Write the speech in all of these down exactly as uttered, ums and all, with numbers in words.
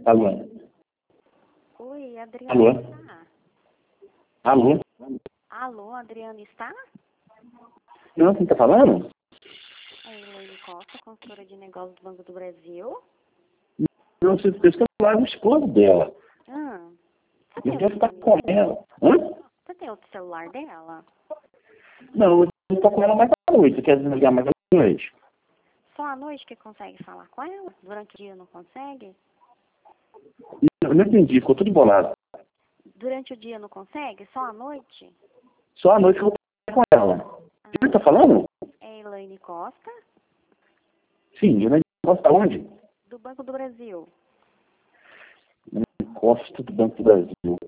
Alô? Oi, Adriana Alô? está? Alô? Alô, Adriana está? Não, quem tá falando? É Elaine Costa, consultora de negócios do Banco do Brasil. Não, você fez que eu falar com o esposo dela. Ah, você Eu tem, quero o ficar telefone? com ela. Hã? Você tem o celular dela? Não, eu vou ficar com ela mais à noite. Você quer desligar mais à noite? Só à noite que consegue falar com ela? Durante o dia não consegue? Eu não entendi, ficou tudo embolado. Durante o dia não consegue? Só à noite? Só à noite que eu vou ficar com ela. Ah, Quem tá falando? é Elaine Costa, Sim, eu não gosto aonde? do Banco do Brasil. Costa do Banco do Brasil.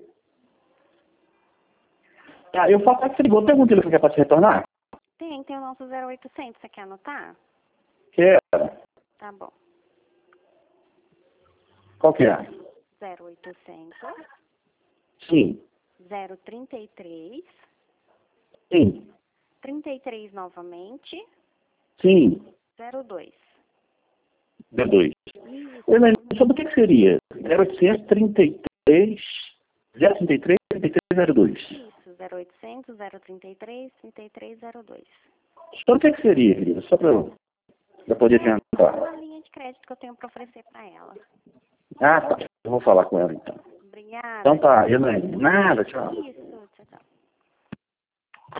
Ah, eu falo que você ligou. Pergunta ele se quer para te retornar. Tem, tem o nosso zero oitocentos, você quer anotar? Quer? Tá bom. Qual que é? zero oitocentos, Sim. zero trinta e três, Sim. trinta e três novamente, Sim. zero dois. D dois. Isso, Oi, mas sobre o que que seria? zero oitocentos, trinta e três, zero trinta e três, trinta e três, zero dois. isso, zero oitocentos, zero trinta e três, trinta e três zero dois. Sobre o que que seria, querida? Só para eu pra poder É adiantar. uma linha de crédito que eu tenho para oferecer para ela. Ah, tá. Eu vou falar com ela então. Obrigada. Então tá, Elaine. Nada, tchau. Isso.